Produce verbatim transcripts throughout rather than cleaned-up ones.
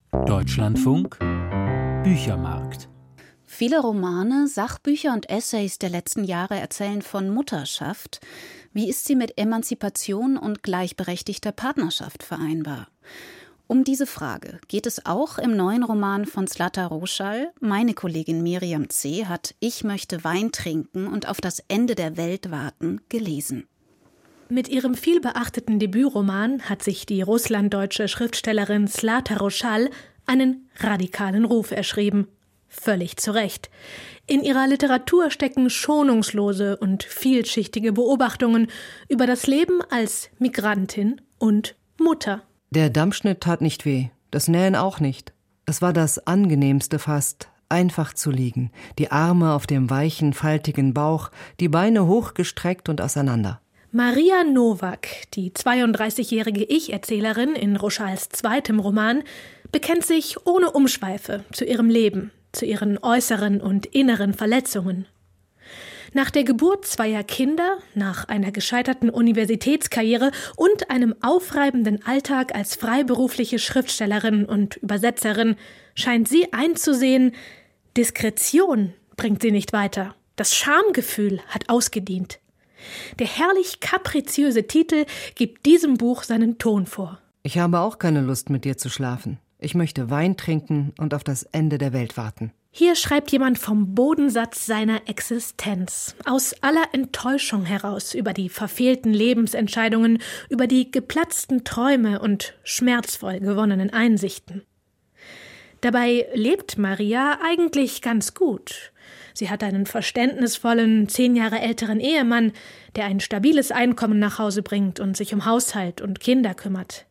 Deutschlandfunk Büchermarkt. Viele Romane, Sachbücher und Essays der letzten Jahre erzählen von Mutterschaft. Wie ist sie mit Emanzipation und gleichberechtigter Partnerschaft vereinbar? Um diese Frage geht es auch im neuen Roman von Zlata Roschall. Meine Kollegin Miriam C. hat Ich möchte Wein trinken und auf das Ende der Welt warten gelesen. Mit ihrem vielbeachteten Debütroman hat sich die russlanddeutsche Schriftstellerin Zlata Roschall einen radikalen Ruf erschrieben. Völlig zu Recht. In ihrer Literatur stecken schonungslose und vielschichtige Beobachtungen über das Leben als Migrantin und Mutter. Der Dammschnitt tat nicht weh, das Nähen auch nicht. Es war das Angenehmste fast, einfach zu liegen, die Arme auf dem weichen, faltigen Bauch, die Beine hochgestreckt und auseinander. Maria Nowak, die zweiunddreißigjährige Ich-Erzählerin in Roschalls zweitem Roman, bekennt sich ohne Umschweife zu ihrem Leben, zu ihren äußeren und inneren Verletzungen. Nach der Geburt zweier Kinder, nach einer gescheiterten Universitätskarriere und einem aufreibenden Alltag als freiberufliche Schriftstellerin und Übersetzerin scheint sie einzusehen, Diskretion bringt sie nicht weiter. Das Schamgefühl hat ausgedient. Der herrlich kapriziöse Titel gibt diesem Buch seinen Ton vor. Ich habe auch keine Lust, mit dir zu schlafen. Ich möchte Wein trinken und auf das Ende der Welt warten. Hier schreibt jemand vom Bodensatz seiner Existenz, aus aller Enttäuschung heraus über die verfehlten Lebensentscheidungen, über die geplatzten Träume und schmerzvoll gewonnenen Einsichten. Dabei lebt Maria eigentlich ganz gut. Sie hat einen verständnisvollen, zehn Jahre älteren Ehemann, der ein stabiles Einkommen nach Hause bringt und sich um Haushalt und Kinder kümmert.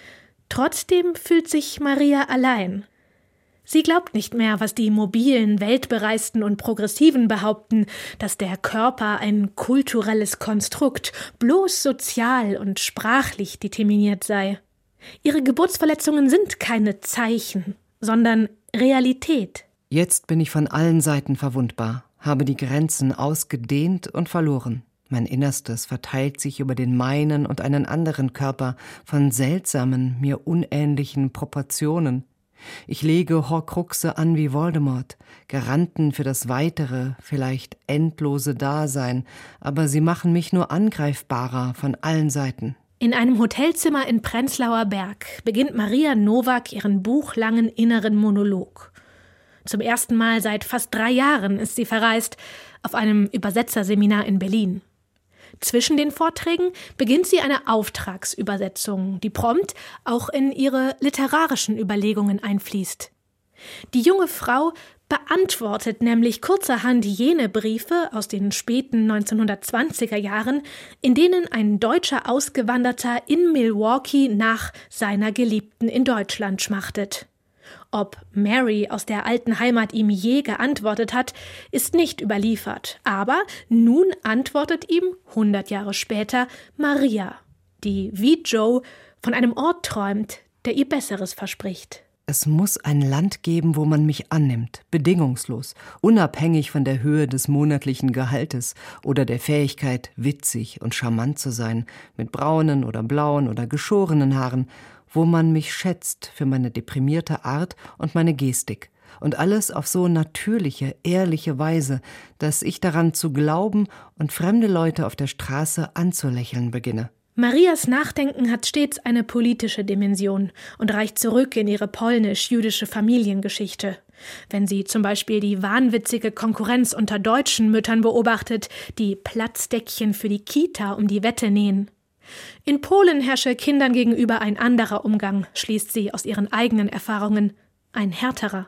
Trotzdem fühlt sich Maria allein. Sie glaubt nicht mehr, was die mobilen, weltbereisten und Progressiven behaupten, dass der Körper ein kulturelles Konstrukt, bloß sozial und sprachlich determiniert sei. Ihre Geburtsverletzungen sind keine Zeichen, sondern Realität. Jetzt bin ich von allen Seiten verwundbar, habe die Grenzen ausgedehnt und verloren. Mein Innerstes verteilt sich über den meinen und einen anderen Körper von seltsamen, mir unähnlichen Proportionen. Ich lege Horcruxe an wie Voldemort, Garanten für das weitere, vielleicht endlose Dasein, aber sie machen mich nur angreifbarer von allen Seiten. In einem Hotelzimmer in Prenzlauer Berg beginnt Maria Nowak ihren buchlangen inneren Monolog. Zum ersten Mal seit fast drei Jahren ist sie verreist, auf einem Übersetzerseminar in Berlin. Zwischen den Vorträgen beginnt sie eine Auftragsübersetzung, die prompt auch in ihre literarischen Überlegungen einfließt. Die junge Frau beantwortet nämlich kurzerhand jene Briefe aus den späten neunzehnhundertzwanziger Jahren, in denen ein deutscher Ausgewanderter in Milwaukee nach seiner Geliebten in Deutschland schmachtet. Ob Mary aus der alten Heimat ihm je geantwortet hat, ist nicht überliefert. Aber nun antwortet ihm, hundert Jahre später, Maria, die wie Joe von einem Ort träumt, der ihr Besseres verspricht. Es muss ein Land geben, wo man mich annimmt, bedingungslos, unabhängig von der Höhe des monatlichen Gehaltes oder der Fähigkeit, witzig und charmant zu sein, mit braunen oder blauen oder geschorenen Haaren, wo man mich schätzt für meine deprimierte Art und meine Gestik. Und alles auf so natürliche, ehrliche Weise, dass ich daran zu glauben und fremde Leute auf der Straße anzulächeln beginne. Marias Nachdenken hat stets eine politische Dimension und reicht zurück in ihre polnisch-jüdische Familiengeschichte. Wenn sie zum Beispiel die wahnwitzige Konkurrenz unter deutschen Müttern beobachtet, die Platzdeckchen für die Kita um die Wette nähen. In Polen herrsche Kindern gegenüber ein anderer Umgang, schließt sie aus ihren eigenen Erfahrungen, ein härterer.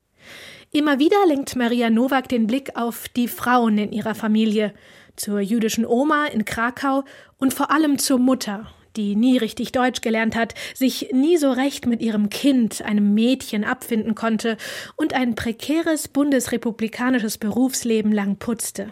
Immer wieder lenkt Maria Nowak den Blick auf die Frauen in ihrer Familie, zur jüdischen Oma in Krakau und vor allem zur Mutter, die nie richtig Deutsch gelernt hat, sich nie so recht mit ihrem Kind, einem Mädchen, abfinden konnte und ein prekäres bundesrepublikanisches Berufsleben lang putzte.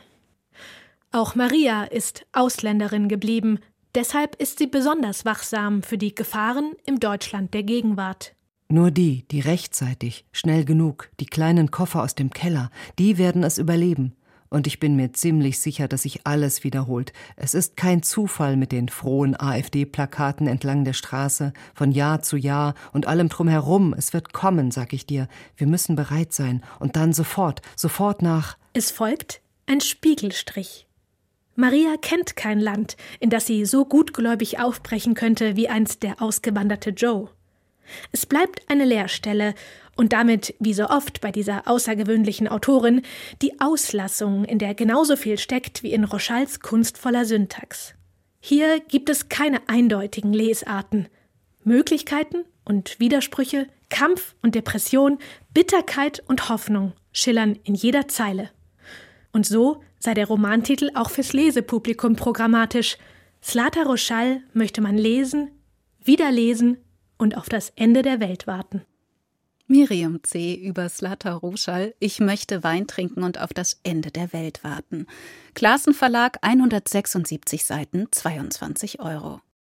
Auch Maria ist Ausländerin geblieben, deshalb ist sie besonders wachsam für die Gefahren im Deutschland der Gegenwart. Nur die, die rechtzeitig, schnell genug, die kleinen Koffer aus dem Keller, die werden es überleben. Und ich bin mir ziemlich sicher, dass sich alles wiederholt. Es ist kein Zufall mit den frohen AfD-Plakaten entlang der Straße, von Jahr zu Jahr und allem drumherum. Es wird kommen, sag ich dir. Wir müssen bereit sein. Und dann sofort, sofort nach... Es folgt ein Spiegelstrich. Maria kennt kein Land, in das sie so gutgläubig aufbrechen könnte wie einst der ausgewanderte Joe. Es bleibt eine Leerstelle und damit, wie so oft bei dieser außergewöhnlichen Autorin, die Auslassung, in der genauso viel steckt wie in Roschals kunstvoller Syntax. Hier gibt es keine eindeutigen Lesarten. Möglichkeiten und Widersprüche, Kampf und Depression, Bitterkeit und Hoffnung schillern in jeder Zeile. Und so sei der Romantitel auch fürs Lesepublikum programmatisch. Zlata Roschal möchte man lesen, wieder lesen und auf das Ende der Welt warten. Miriam C. über Zlata Roschal, Ich möchte Wein trinken und auf das Ende der Welt warten. Classen Verlag, hundertsechsundsiebzig Seiten, zweiundzwanzig Euro.